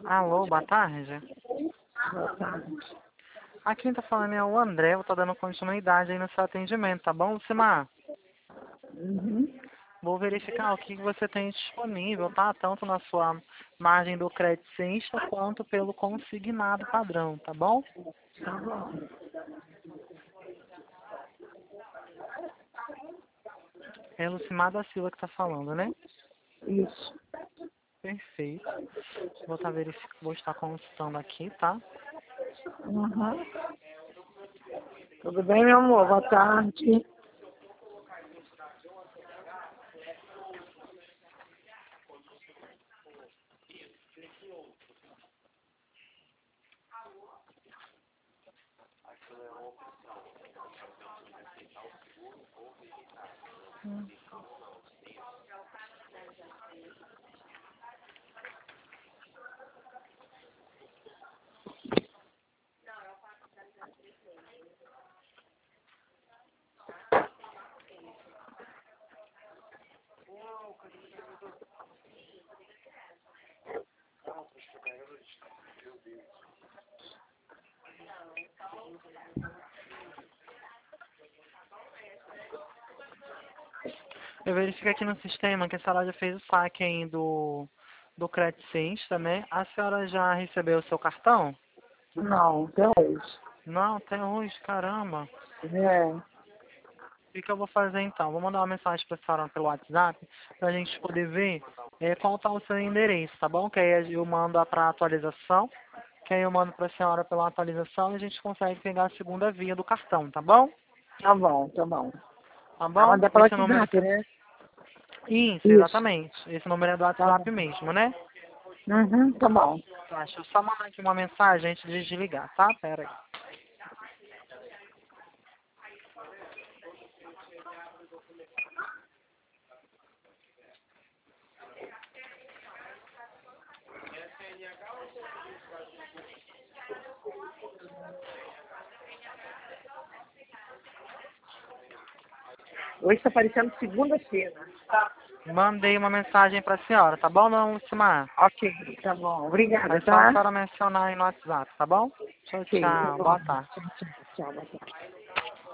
Alô, boa tarde. Boa tarde. Aqui quem tá falando é o André, vou estar dando continuidade aí no seu atendimento, tá bom, Lucimar? Uhum. Vou verificar o que você tem disponível, tá? Tanto na sua margem do crédito ciência quanto pelo consignado padrão, tá bom? Tá bom. É Lucimar da Silva que tá falando, né? Isso. Perfeito. Vou estar consultando aqui, tá? Uhum. Tudo bem, meu amor? Boa tarde. Eu verifico aqui no sistema que a senhora já fez o saque aí do crédito ciência, né? A senhora já recebeu o seu cartão? Não, até hoje. Não, até hoje, caramba. É. O que eu vou fazer então? Vou mandar uma mensagem para a senhora pelo WhatsApp para a gente poder ver qual está o seu endereço, tá bom? Que aí eu mando para atualização, que aí eu mando para a senhora pela atualização e a gente consegue pegar a segunda via do cartão, tá bom? Tá bom, tá bom. Tá Ah, bom? manda pelo Esse é o número. WhatsApp, né? Isso, Isso. exatamente. Esse número é do Tá bom. WhatsApp mesmo, né? Uhum, tá bom. Tá, deixa eu só mandar aqui uma mensagem antes de desligar, tá? Pera aí. Hoje tá parecendo segunda-feira. Mandei uma mensagem para a senhora, tá bom, não, Lucimar? Ok, tá bom. Obrigada, É só a tá? senhora mencionar aí no WhatsApp, tá bom? Tchau, Ok, tá tchau. bom. Boa tarde. Tchau, tchau, tchau. Boa tarde.